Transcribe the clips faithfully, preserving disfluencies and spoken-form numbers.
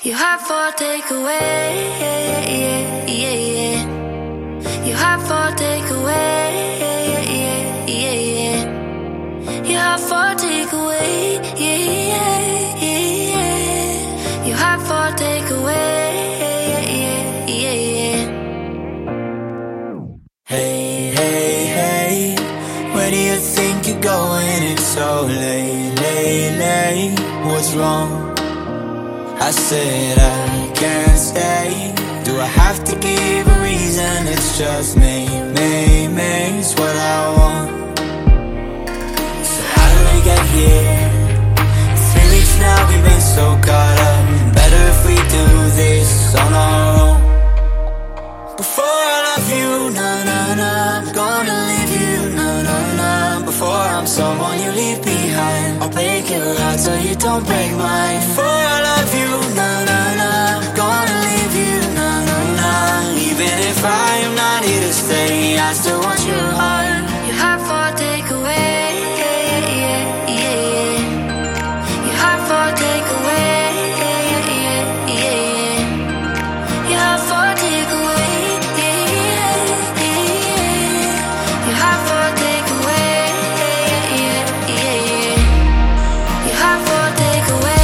You have for takeaway, yeah, yeah, yeah, yeah. You have for takeaway, yeah, yeah, yeah, yeah. You have for takeaway, yeah, yeah, yeah, yeah. You have for takeaway, yeah, yeah, yeah, yeah. Hey, hey, hey, where do you think you're going? It's so late, late, late. What's wrong? I said I can't stay. Do I have to give a reason? It's just me, me, me. It's what I want. So how did we get here? Three weeks now, we've been so caught up. Better if we do this on our own. Before I love you, nah, nah, nah, I'm gonna leave you, nah, nah, nah. Before I'm someone you leave behind, I'll break your heart so you don't break mine. Before I love you, nah, nah, nah, I'm gonna leave you, nah, nah, nah. Even if I am not here to stay, I still want your heart. You have for takeaway, yeah, yeah, yeah, yeah. You have for takeaway, yeah, yeah, yeah, yeah. You have for takeaway, yeah, yeah, yeah. You have for takeaway, yeah, yeah, yeah, yeah. You have for takeaway.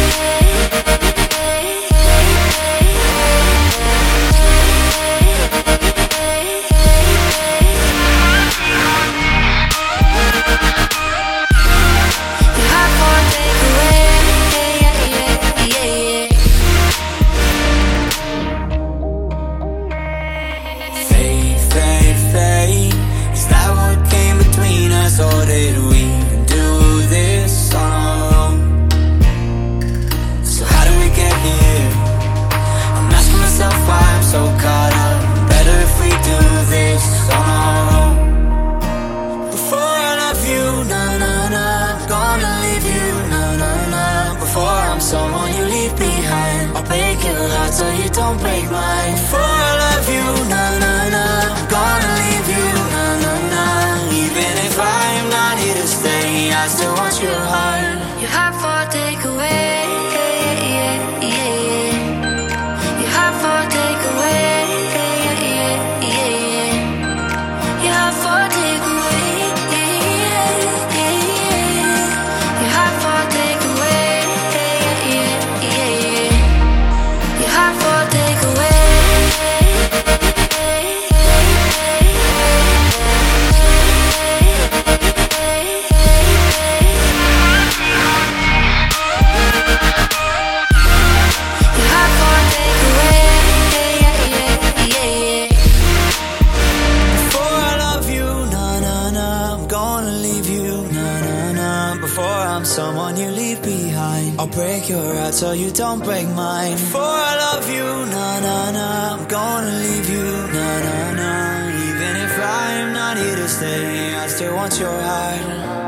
Or did we do this on our own? So how did we get here? I'm asking myself why I'm so caught up. Better if we do this on our own. Before I love you, nah, nah, nah, I'm gonna leave you, nah, nah, nah. Before I'm someone you leave behind, I'll break your heart so you don't break mine. Before I love you, nah, nah, nah, I'm gonna leave you, nah, nah, nah. Even if I am not here to stay, I still want your heart. You have for takeaway, yeah, yeah, yeah, yeah. You have for takeaway, yeah, yeah, yeah, yeah. You have for takeaway, yeah, yeah, yeah. You have for takeaway, yeah, yeah, yeah, yeah. You have for takeaway. Someone you leave behind, I'll break your heart so you don't break mine. Before I love you, nah, nah, nah, I'm gonna leave you, nah, nah, nah. Even if I am not here to stay, I still want your heart.